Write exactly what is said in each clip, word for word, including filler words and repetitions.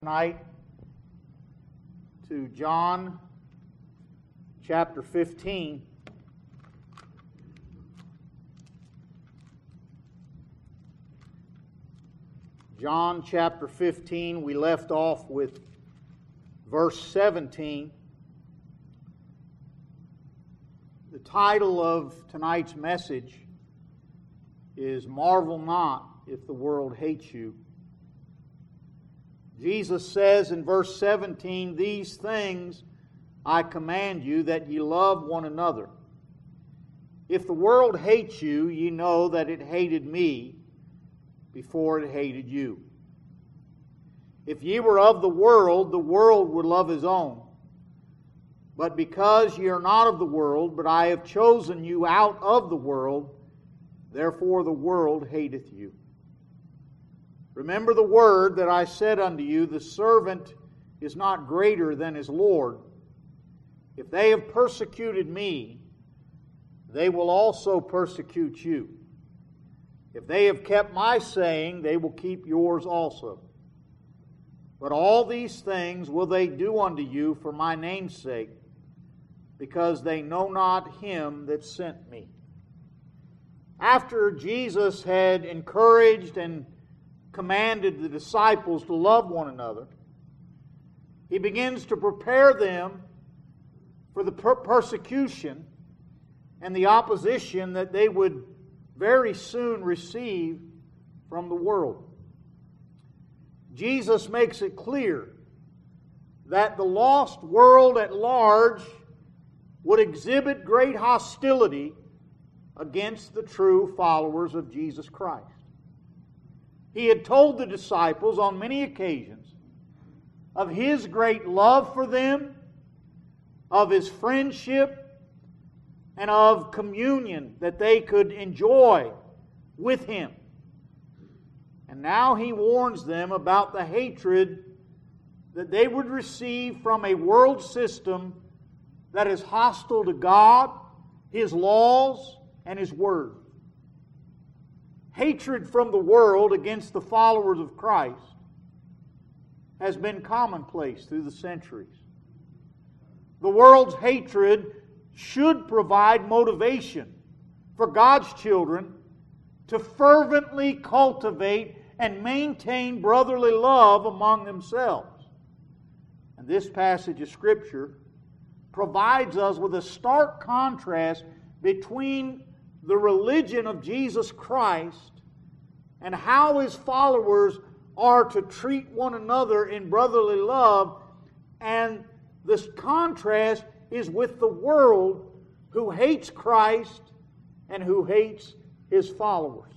Tonight to John chapter fifteen. John chapter fifteen, we left off with verse seventeen. The title of tonight's message is "Marvel Not If the World Hates You." Jesus says in verse seventeen, "These things I command you, that ye love one another. If the world hates you, ye know that it hated me before it hated you. If ye were of the world, the world would love his own. But because ye are not of the world, but I have chosen you out of the world, therefore the world hateth you. Remember the word that I said unto you, the servant is not greater than his Lord. If they have persecuted me, they will also persecute you. If they have kept my saying, they will keep yours also. But all these things will they do unto you for my name's sake, because they know not him that sent me." After Jesus had encouraged and commanded the disciples to love one another, He begins to prepare them for the per- persecution and the opposition that they would very soon receive from the world. Jesus makes it clear that the lost world at large would exhibit great hostility against the true followers of Jesus Christ. He had told the disciples on many occasions of His great love for them, of His friendship, and of communion that they could enjoy with Him. And now He warns them about the hatred that they would receive from a world system that is hostile to God, His laws, and His Word. Hatred from the world against the followers of Christ has been commonplace through the centuries. The world's hatred should provide motivation for God's children to fervently cultivate and maintain brotherly love among themselves. And this passage of Scripture provides us with a stark contrast between the religion of Jesus Christ and how His followers are to treat one another in brotherly love, and this contrast is with the world who hates Christ and who hates His followers.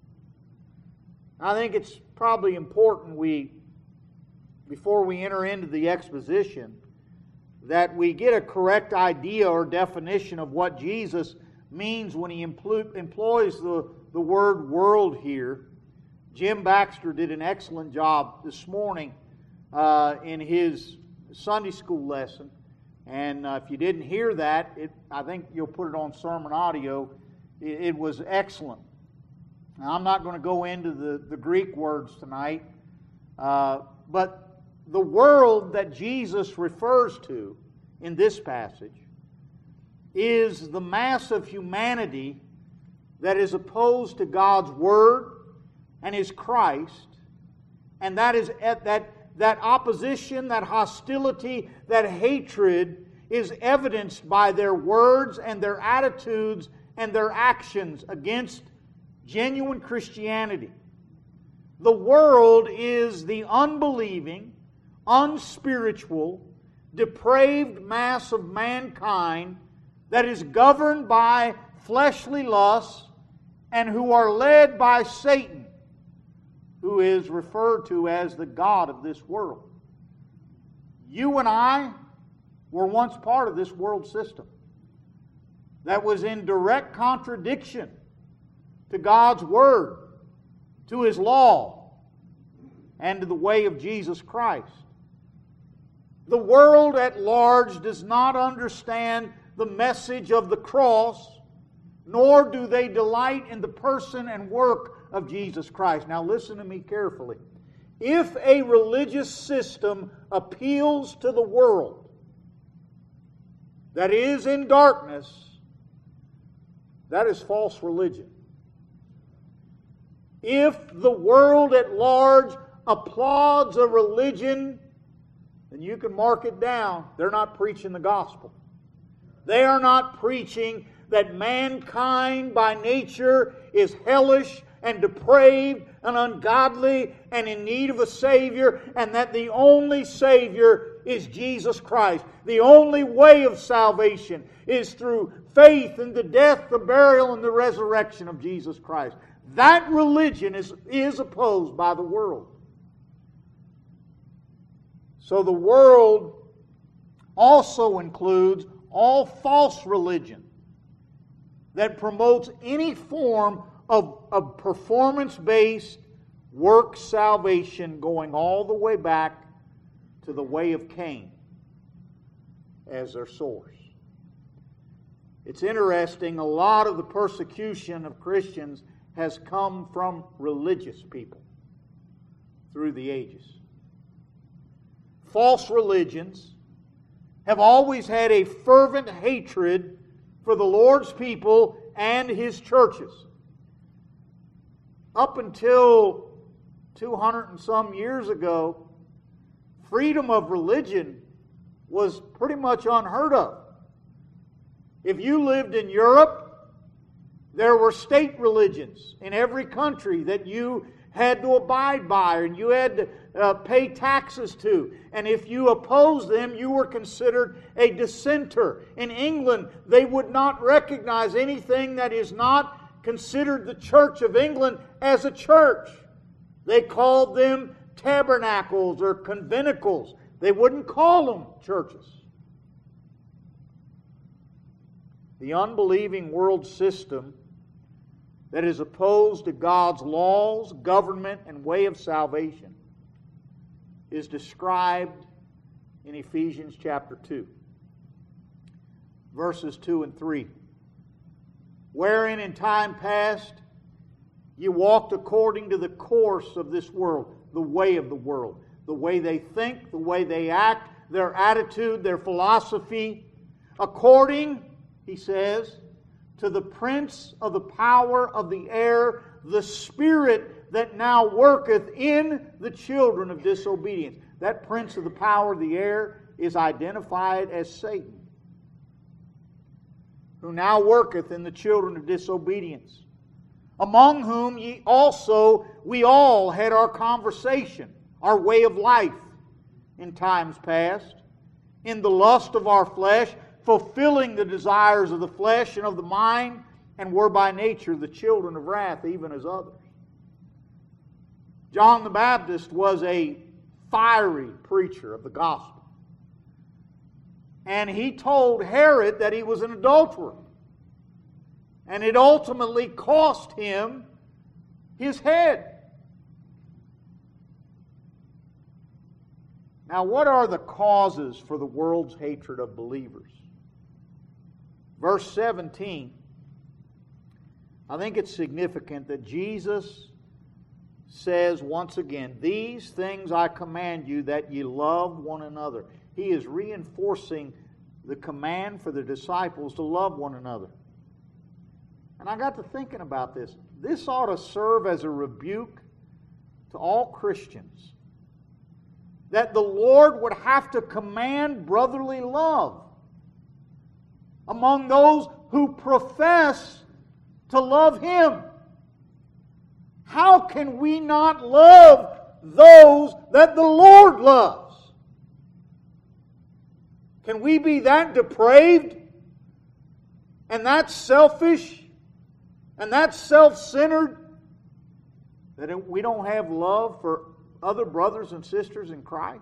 I think it's probably important we, before we enter into the exposition, that we get a correct idea or definition of what Jesus means when He empl- employs the, the word world here. Jim Baxter did an excellent job this morning uh, in his Sunday school lesson. And uh, if you didn't hear that, it, I think you'll put it on sermon audio. It, it was excellent. Now, I'm not going to go into the, the Greek words tonight, uh, but the world that Jesus refers to in this passage is the mass of humanity that is opposed to God's Word and His Christ, and that is that that opposition, that hostility, that hatred is evidenced by their words and their attitudes and their actions against genuine Christianity. The world is the unbelieving, unspiritual, depraved mass of mankind that is governed by fleshly lusts and who are led by Satan, who is referred to as the god of this world. You and I were once part of this world system that was in direct contradiction to God's Word, to His law, and to the way of Jesus Christ. The world at large does not understand the message of the cross, nor do they delight in the person and work of Jesus Christ. Now listen to me carefully. if a religious system appeals to the world that is in darkness, that is false religion. If the world at large applauds a religion, then you can mark it down. They're not preaching the gospel. They are not preaching that mankind by nature is hellish and depraved and ungodly and in need of a Savior, and that the only Savior is Jesus Christ. The only way of salvation is through faith in the death, the burial, and the resurrection of Jesus Christ. That religion is, is opposed by the world. So the world also includes all false religion that promotes any form of, of performance-based work salvation, going all the way back to the way of Cain as their source. It's interesting, a lot of the persecution of Christians has come from religious people through the ages. False religions have always had a fervent hatred for the Lord's people and His churches. Up until two hundred and some years ago, freedom of religion was pretty much unheard of. If you lived in Europe, there were state religions in every country that you had to abide by and you had to uh, pay taxes to. And if you opposed them, you were considered a dissenter. In England, they would not recognize anything that is not considered the Church of England as a church. They called them tabernacles or conventicles. They wouldn't call them churches. The unbelieving world system that is opposed to God's laws, government, and way of salvation is described in Ephesians chapter two, verses two and three. Wherein in time past you walked according to the course of this world, the way of the world, the way they think, the way they act, their attitude, their philosophy, according, he says, to the prince of the power of the air, the spirit that now worketh in the children of disobedience. That prince of the power of the air is identified as Satan, who now worketh in the children of disobedience, among whom ye also, we all had our conversation, our way of life in times past, in the lust of our flesh, fulfilling the desires of the flesh and of the mind, and were by nature the children of wrath, even as others. John the Baptist was a fiery preacher of the gospel. And he told Herod that he was an adulterer. And it ultimately cost him his head. Now, what are the causes for the world's hatred of believers? Verse seventeen, I think it's significant that Jesus says once again, "These things I command you, that ye love one another." He is reinforcing the command for the disciples to love one another. And I got to thinking about this. This ought to serve as a rebuke to all Christians, that the Lord would have to command brotherly love among those who profess to love Him. How can we not love those that the Lord loves? Can we be that depraved and that selfish and that self-centered that we don't have love for other brothers and sisters in Christ?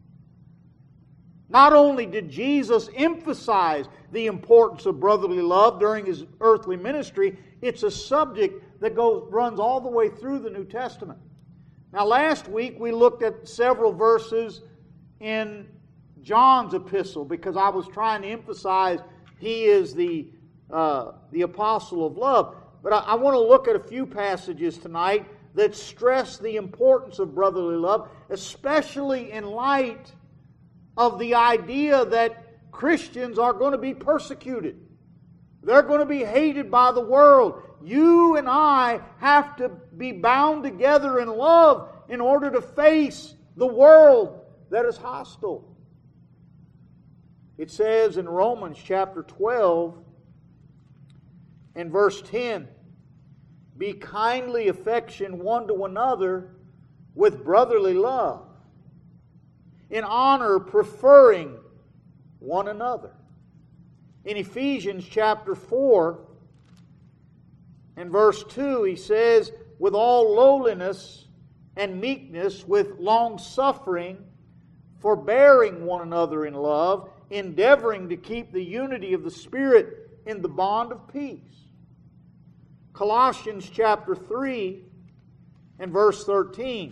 Not only did Jesus emphasize the importance of brotherly love during His earthly ministry, it's a subject that goes runs all the way through the New Testament. Now, last week we looked at several verses in John's epistle because I was trying to emphasize he is the, uh, the apostle of love. But I, I want to look at a few passages tonight that stress the importance of brotherly love, especially in light of the idea that Christians are going to be persecuted. They're going to be hated by the world. You and I have to be bound together in love in order to face the world that is hostile. It says in Romans chapter twelve and verse ten, be kindly affection one to another with brotherly love, in honor preferring one another. In Ephesians chapter four and verse two, he says, with all lowliness and meekness, with long suffering, forbearing one another in love, endeavoring to keep the unity of the Spirit in the bond of peace. Colossians chapter three and verse thirteen,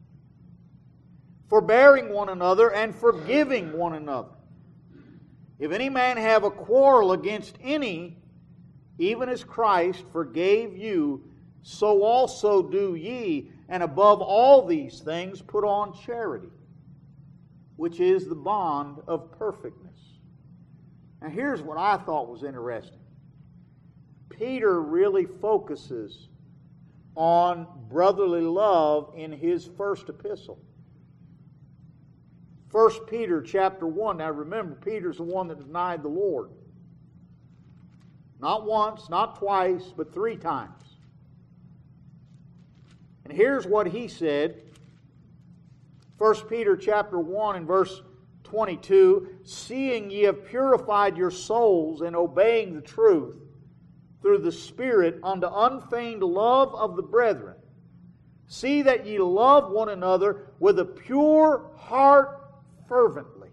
forbearing one another and forgiving one another. If any man have a quarrel against any, even as Christ forgave you, so also do ye. And above all these things put on charity, which is the bond of perfectness. Now here's what I thought was interesting. Peter really focuses on brotherly love in his first epistle. First Peter chapter one. Now remember, Peter's the one that denied the Lord. Not once, not twice, but three times. And here's what he said. First Peter chapter one and verse twenty-two, seeing ye have purified your souls in obeying the truth through the Spirit unto unfeigned love of the brethren, see that ye love one another with a pure heart fervently.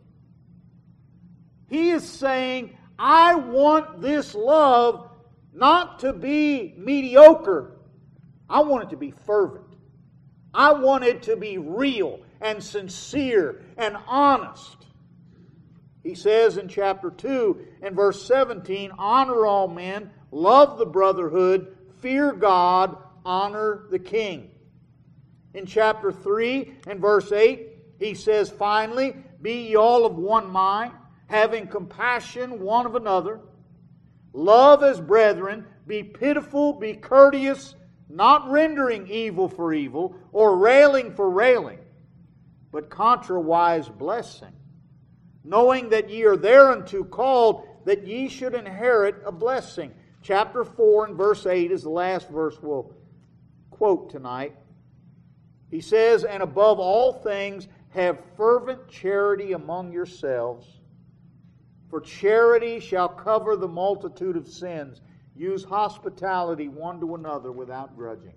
He is saying, I want this love not to be mediocre. I want it to be fervent. I want it to be real and sincere and honest. He says in chapter two and verse seventeen, honor all men, love the brotherhood, fear God, honor the king. In chapter three and verse eight, he says, finally, be ye all of one mind, having compassion one of another, love as brethren, be pitiful, be courteous, not rendering evil for evil, or railing for railing, but contrariwise blessing, knowing that ye are thereunto called, that ye should inherit a blessing. Chapter four and verse eight is the last verse we'll quote tonight. He says, and above all things, have fervent charity among yourselves, for charity shall cover the multitude of sins. Use hospitality one to another without grudging.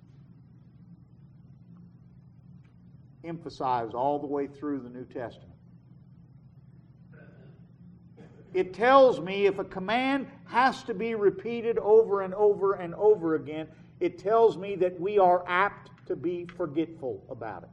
Emphasized all the way through the New Testament. It tells me if a command has to be repeated over and over and over again, it tells me that we are apt to be forgetful about it.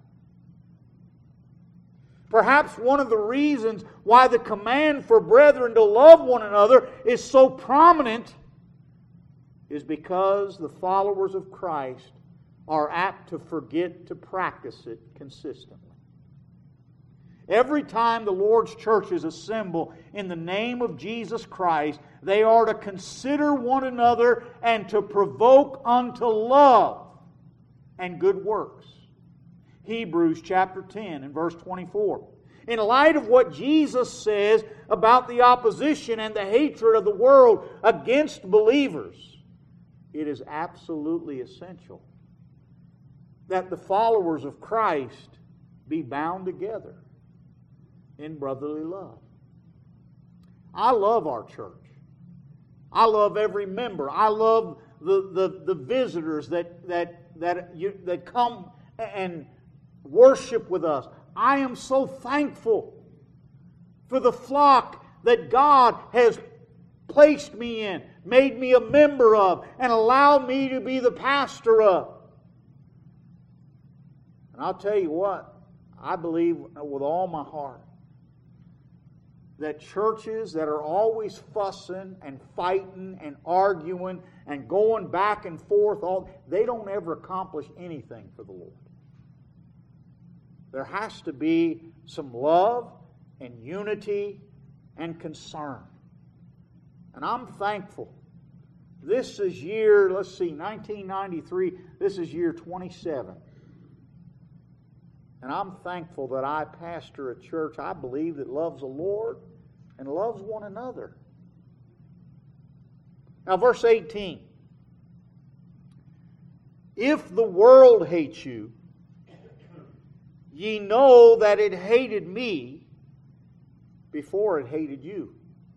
Perhaps one of the reasons why the command for brethren to love one another is so prominent is because the followers of Christ are apt to forget to practice it consistently. Every time the Lord's churches assemble in the name of Jesus Christ, they are to consider one another and to provoke unto love and good works. Hebrews chapter ten and verse twenty-four. In light of what Jesus says about the opposition and the hatred of the world against believers, it is absolutely essential that the followers of Christ be bound together in brotherly love. I love our church. I love every member. I love the, the, the visitors that, that, that, you, that come and worship with us. I am so thankful for the flock that God has placed me in, made me a member of, and allowed me to be the pastor of. And I'll tell you what, I believe with all my heart that churches that are always fussing and fighting and arguing and going back and forth, all they don't ever accomplish anything for the Lord. There has to be some love and unity and concern. And I'm thankful. This is year, let's see, nineteen ninety-three, this is year twenty-seven. And I'm thankful that I pastor a church, I believe, that loves the Lord and loves one another. Now, verse eighteen. If the world hates you, ye know that it hated me before it hated you.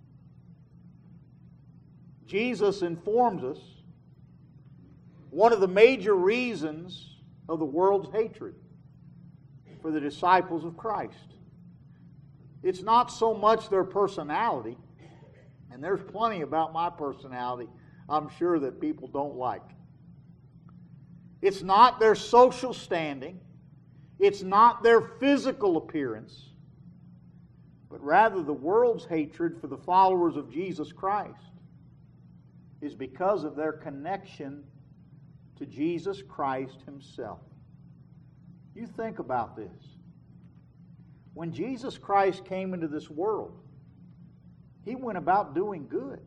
Jesus informs us one of the major reasons of the world's hatred for the disciples of Christ. It's not so much their personality, and there's plenty about my personality I'm sure that people don't like. It's not their social standing. It's not their physical appearance. But rather the world's hatred for the followers of Jesus Christ is because of their connection to Jesus Christ Himself. You think about this. When Jesus Christ came into this world, He went about doing good.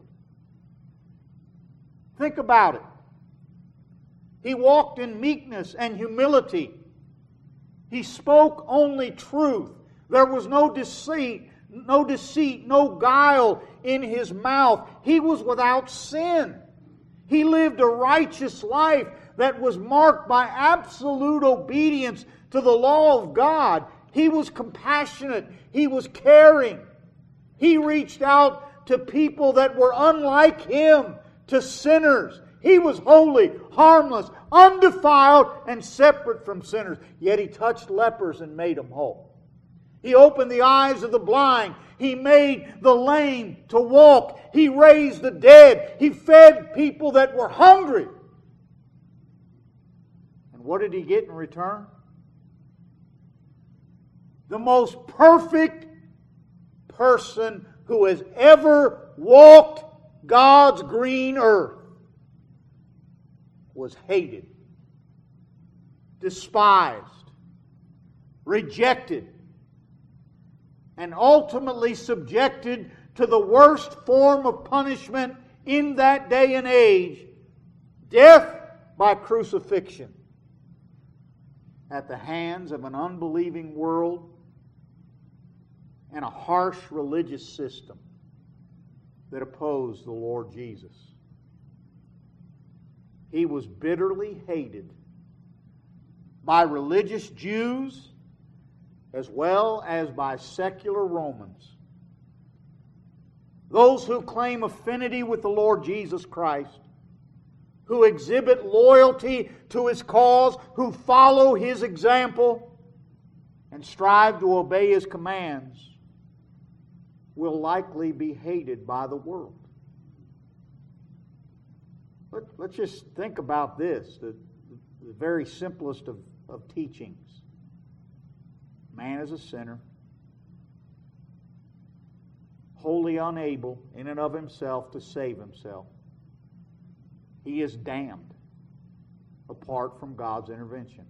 Think about it. He walked in meekness and humility. He spoke only truth. There was no deceit, no deceit, no guile in His mouth. He was without sin. He lived a righteous life that was marked by absolute obedience to the law of God. He was compassionate. He was caring. He reached out to people that were unlike Him, to sinners. He was holy, harmless, undefiled, and separate from sinners. Yet He touched lepers and made them whole. He opened the eyes of the blind. He made the lame to walk. He raised the dead. He fed people that were hungry. And what did He get in return? The most perfect person who has ever walked God's green earth was hated, despised, rejected, and ultimately subjected to the worst form of punishment in that day and age, death by crucifixion, at the hands of an unbelieving world and a harsh religious system that opposed the Lord Jesus. He was bitterly hated by religious Jews as well as by secular Romans. Those who claim affinity with the Lord Jesus Christ, who exhibit loyalty to His cause, who follow His example, and strive to obey His commands, will likely be hated by the world. Let, let's just think about this, the, the very simplest of, of teachings. Man is a sinner, wholly unable in and of himself to save himself. He is damned apart from God's intervention.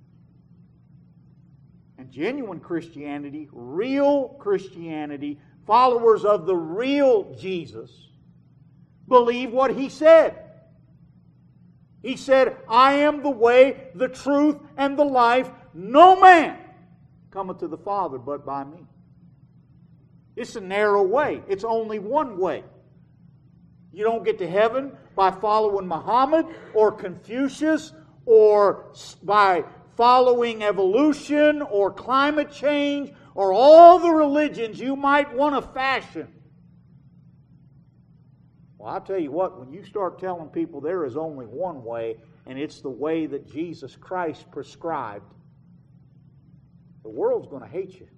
And genuine Christianity, real Christianity, followers of the real Jesus, believe what He said. He said, I am the way, the truth, and the life. No man cometh to the Father but by me. It's a narrow way. It's only one way. You don't get to heaven by following Muhammad or Confucius or by following evolution or climate change or all the religions you might want to fashion. Well, I'll tell you what, when you start telling people there is only one way, and it's the way that Jesus Christ prescribed, the world's going to hate you.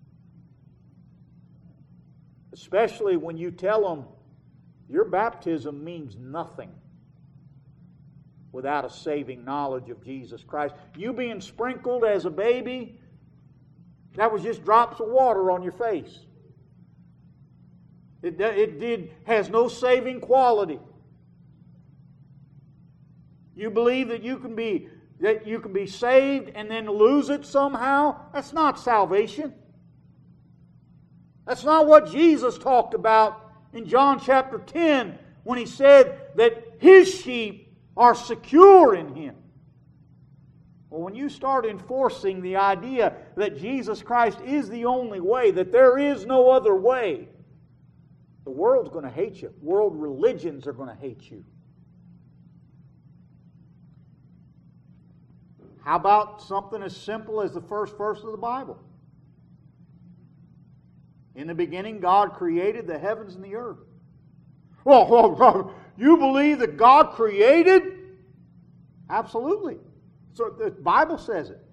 Especially when you tell them your baptism means nothing without a saving knowledge of Jesus Christ. You being sprinkled as a baby, that was just drops of water on your face. It, it did, has no saving quality. You believe that you can be that you can be saved and then lose it somehow? That's not salvation. That's not what Jesus talked about in John chapter ten when He said that His sheep are secure in Him. Well, when you start enforcing the idea that Jesus Christ is the only way, that there is no other way, the world's going to hate you. World religions are going to hate you. How about something as simple as the first verse of the Bible? In the beginning, God created the heavens and the earth. Well, well, you believe that God created? Absolutely. So the Bible says it.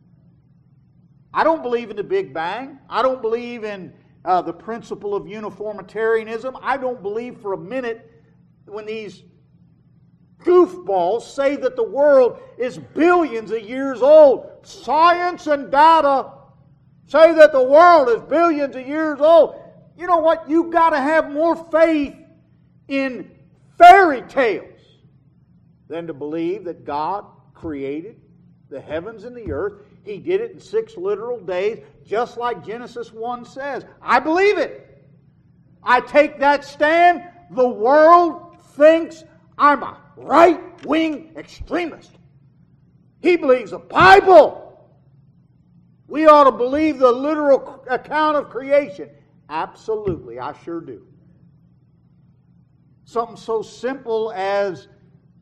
I don't believe in the Big Bang. I don't believe in uh, the principle of uniformitarianism. I don't believe for a minute when these goofballs say that the world is billions of years old. Science and data say that the world is billions of years old. You know what? You've got to have more faith in fairy tales than to believe that God created the heavens and the earth. He did it in six literal days, just like Genesis one says. I believe it. I take that stand. The world thinks I'm a right-wing extremist. He believes the Bible. We ought to believe the literal account of creation. Absolutely, I sure do. Something so simple as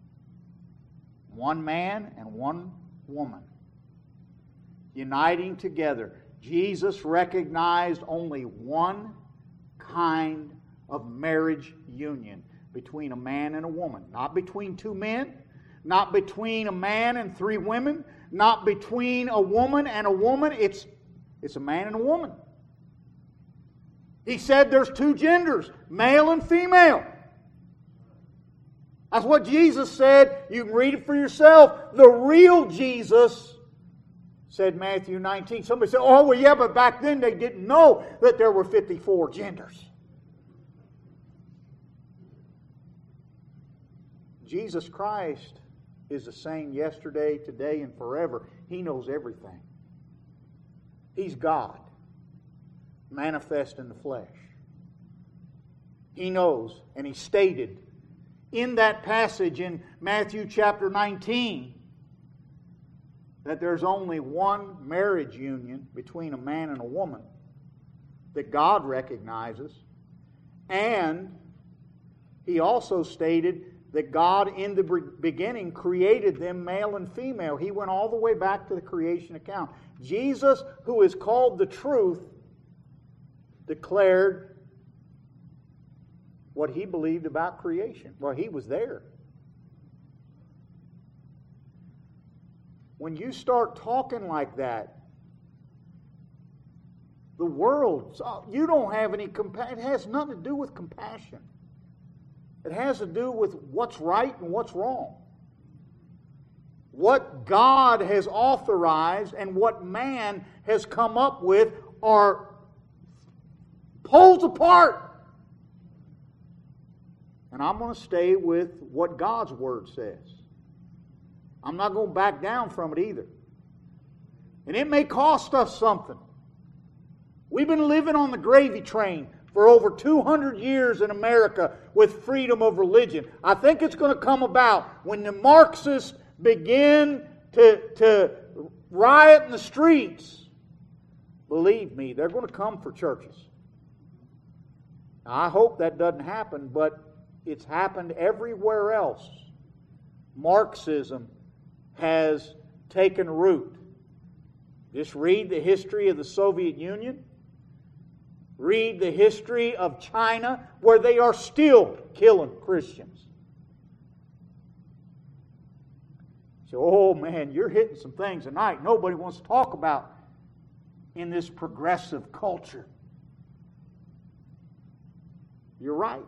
one man and one woman uniting together. Jesus recognized only one kind of marriage union between a man and a woman. Not between two men, not between a man and three women, not between a woman and a woman. It's, it's a man and a woman. He said there's two genders, male and female. That's what Jesus said. You can read it for yourself. The real Jesus said, Matthew nineteen. Somebody said, oh, well, yeah, but back then they didn't know that there were fifty-four genders. Jesus Christ is the same yesterday, today, and forever. He knows everything. He's God, manifest in the flesh. He knows, and He stated in that passage in Matthew chapter nineteen that there's only one marriage union between a man and a woman that God recognizes. And He also stated that God in the beginning created them male and female. He went all the way back to the creation account. Jesus, who is called the truth, declared what He believed about creation. Well, He was there. When you start talking like that, the world, you don't have any compassion. It has nothing to do with compassion. It has to do with what's right and what's wrong. What God has authorized and what man has come up with are poles apart. And I'm going to stay with what God's Word says. I'm not going to back down from it either. And it may cost us something. We've been living on the gravy train for over two hundred years in America with freedom of religion. I think it's going to come about when the Marxists begin to, to riot in the streets. Believe me, they're going to come for churches. Now, I hope that doesn't happen, but it's happened everywhere else. Marxism has taken root. Just read the history of the Soviet Union. Read the history of China, where they are still killing Christians. So, oh man, you're hitting some things tonight nobody wants to talk about in this progressive culture. You're right.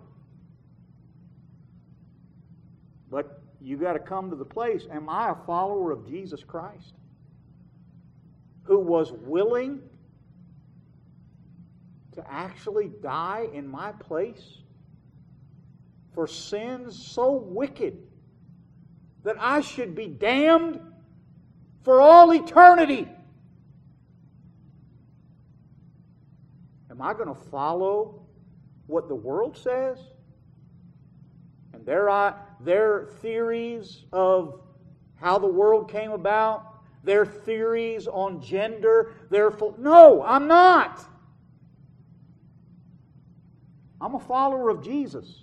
But you got to come to the place, am I a follower of Jesus Christ? Who was willing to actually die in my place for sins so wicked that I should be damned for all eternity? Am I going to follow what the world says? And their, uh, their theories of how the world came about, their theories on gender, their... No, I'm not. I'm a follower of Jesus.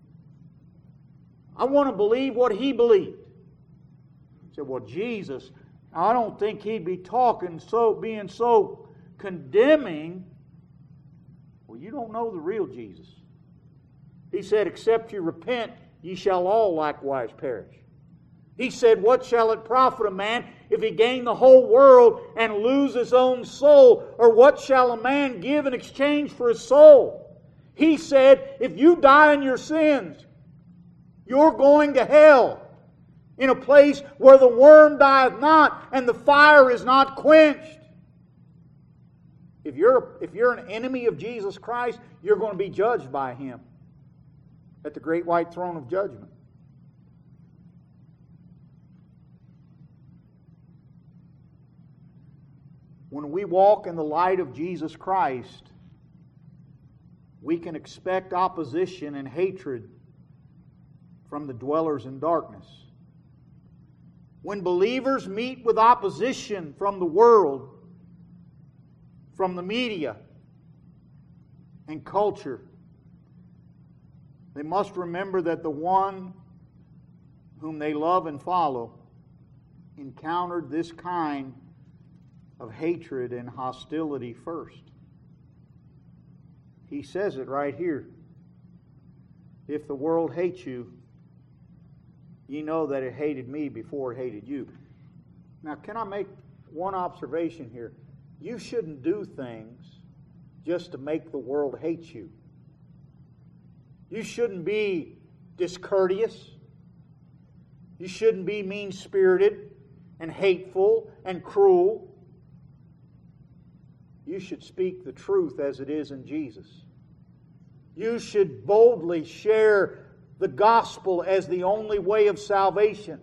I want to believe what He believed. He said, well, Jesus, I don't think He'd be talking so, being so condemning. Well, you don't know the real Jesus. He said, except you repent, ye shall all likewise perish. He said, what shall it profit a man if he gain the whole world and lose his own soul? Or what shall a man give in exchange for his soul? He said, if you die in your sins, you're going to hell, in a place where the worm dieth not and the fire is not quenched. If you're, if you're an enemy of Jesus Christ, you're going to be judged by Him at the great white throne of judgment. When we walk in the light of Jesus Christ, we can expect opposition and hatred from the dwellers in darkness. When believers meet with opposition from the world, from the media and culture, they must remember that the one whom they love and follow encountered this kind of hatred and hostility first. He says it right here. If the world hates you, ye know that it hated me before it hated you. Now, can I make one observation here? You shouldn't do things just to make the world hate you. You shouldn't be discourteous. You shouldn't be mean-spirited and hateful and cruel. You should speak the truth as it is in Jesus. You should boldly share the gospel as the only way of salvation.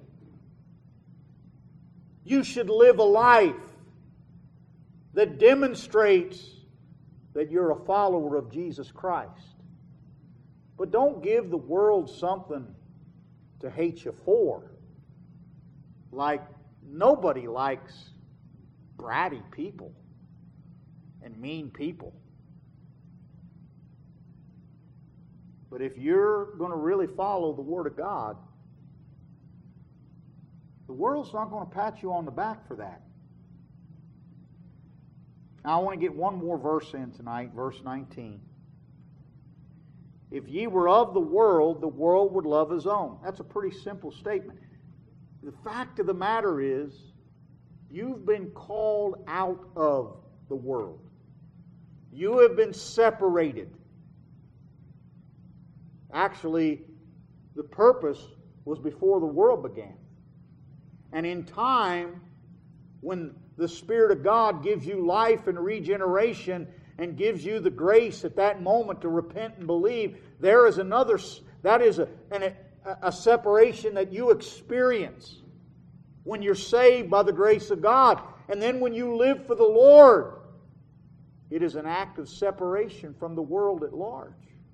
You should live a life that demonstrates that you're a follower of Jesus Christ. But don't give the world something to hate you for. Like, nobody likes bratty people and mean people. But if you're going to really follow the Word of God, the world's not going to pat you on the back for that. Now I want to get one more verse in tonight, verse nineteen. If ye were of the world, the world would love his own. That's a pretty simple statement. The fact of the matter is, you've been called out of the world. You have been separated. Actually, the purpose was before the world began. And in time, when the Spirit of God gives you life and regeneration and gives you the grace at that moment to repent and believe, there is another, that is a, an, a separation that you experience when you're saved by the grace of God. And then when you live for the Lord, it is an act of separation from the world at large.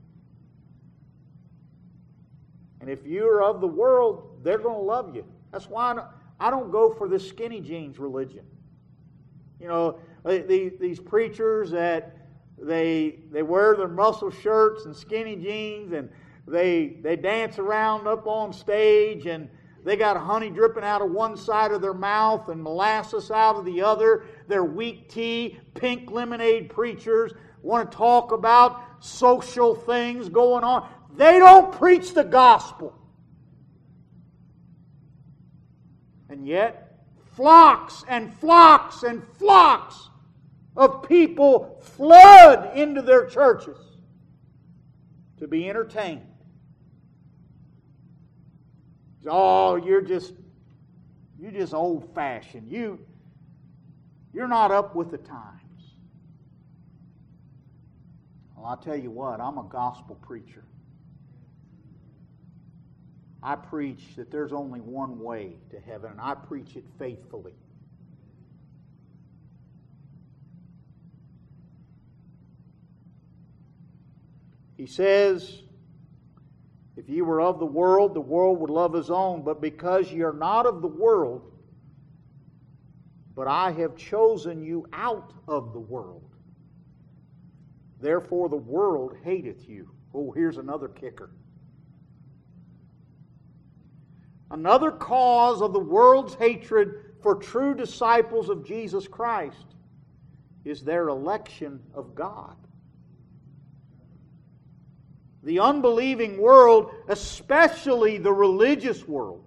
And if you're of the world, they're going to love you. That's why I don't, I don't go for this skinny jeans religion. You know, these, these preachers that they they wear their muscle shirts and skinny jeans, and they they dance around up on stage, and they got honey dripping out of one side of their mouth and molasses out of the other. They're weak tea, pink lemonade preachers, want to talk about social things going on. They don't preach the gospel. And yet, flocks and flocks and flocks of people flood into their churches to be entertained. Oh, you're just you're just old-fashioned. You, you're not up with the times. Well, I'll tell you what, I'm a gospel preacher. I preach that there's only one way to heaven, and I preach it faithfully. He says, if ye were of the world, the world would love his own. But because ye are not of the world, but I have chosen you out of the world, therefore the world hateth you. Oh, here's another kicker. Another cause of the world's hatred for true disciples of Jesus Christ is their election of God. The unbelieving world, especially the religious world,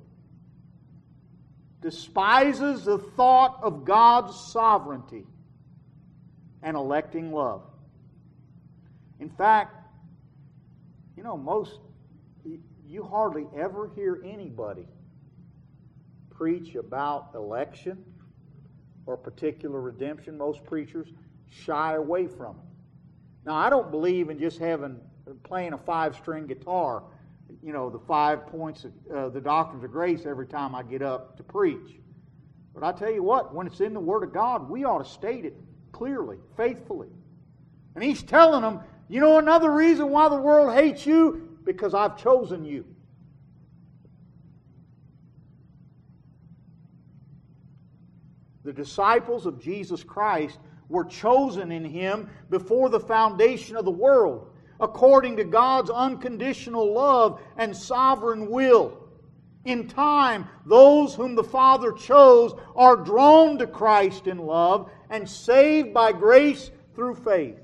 despises the thought of God's sovereignty and electing love. In fact, you know, most, you hardly ever hear anybody preach about election or particular redemption. Most preachers shy away from it. Now, I don't believe in just having playing a five-string guitar, you know, the five points of uh, the doctrines of grace every time I get up to preach. But I tell you what, when it's in the Word of God, we ought to state it clearly, faithfully. And He's telling them, you know another reason why the world hates you? Because I've chosen you. The disciples of Jesus Christ were chosen in Him before the foundation of the world, according to God's unconditional love and sovereign will. In time, those whom the Father chose are drawn to Christ in love and saved by grace through faith.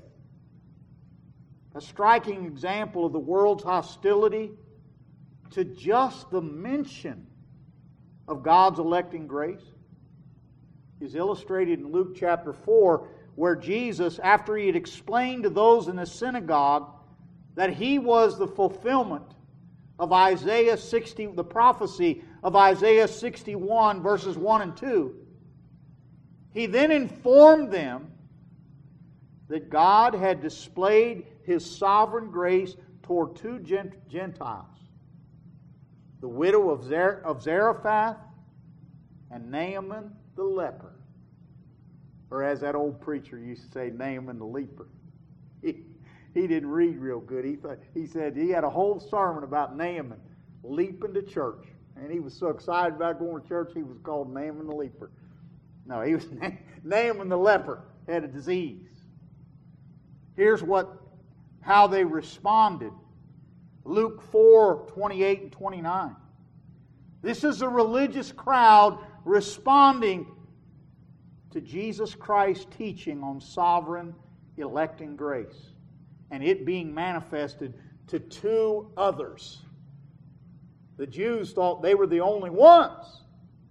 A striking example of the world's hostility to just the mention of God's electing grace is illustrated in Luke chapter four, where Jesus, after He had explained to those in the synagogue that He was the fulfillment of Isaiah sixty, the prophecy of Isaiah sixty-one, verses one and two, He then informed them that God had displayed His sovereign grace toward two Gentiles, the widow of, Zer- of Zarephath and Naaman the leper. Or as that old preacher used to say, Naaman the leper. He, he didn't read real good. He, thought, he said he had a whole sermon about Naaman leaping to church. And he was so excited about going to church, he was called Naaman the leper. No, he was Naaman the leper, had a disease. Here's what, how they responded. Luke four, twenty-eight and twenty-nine. This is a religious crowd responding to Jesus Christ's teaching on sovereign electing grace, and it being manifested to two others. The Jews thought they were the only ones.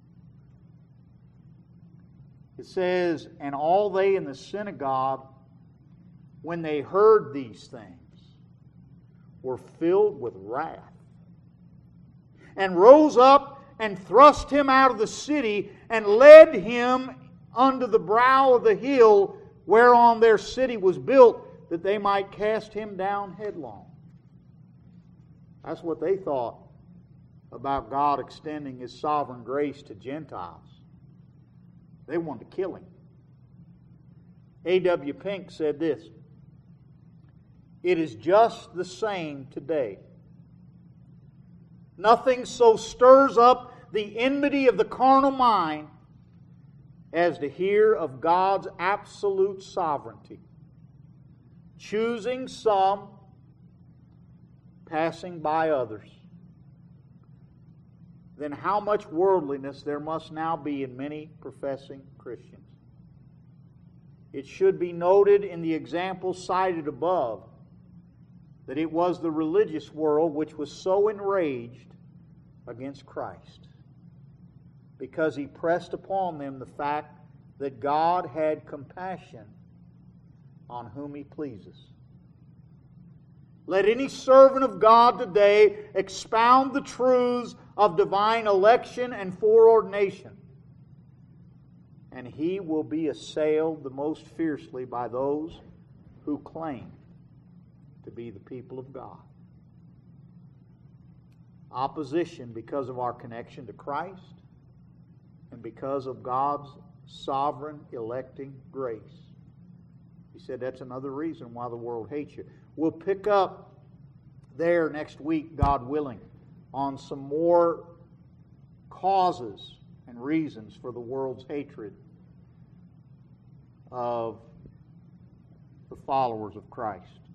It says, and all they in the synagogue, when they heard these things, were filled with wrath, and rose up and thrust him out of the city, and led him unto the brow of the hill whereon their city was built, that they might cast him down headlong. That's what they thought about God extending His sovereign grace to Gentiles. They wanted to kill Him. A W Pink said this, it is just the same today. Nothing so stirs up the enmity of the carnal mind as to hear of God's absolute sovereignty, choosing some, passing by others. Then how much worldliness there must now be in many professing Christians. It should be noted in the example cited above that it was the religious world which was so enraged against Christ, because He pressed upon them the fact that God had compassion on whom He pleases. Let any servant of God today expound the truths of divine election and foreordination, and he will be assailed the most fiercely by those who claim to be the people of God. Opposition because of our connection to Christ and because of God's sovereign electing grace. He said that's another reason why the world hates you. We'll pick up there next week, God willing, on some more causes and reasons for the world's hatred of the followers of Christ.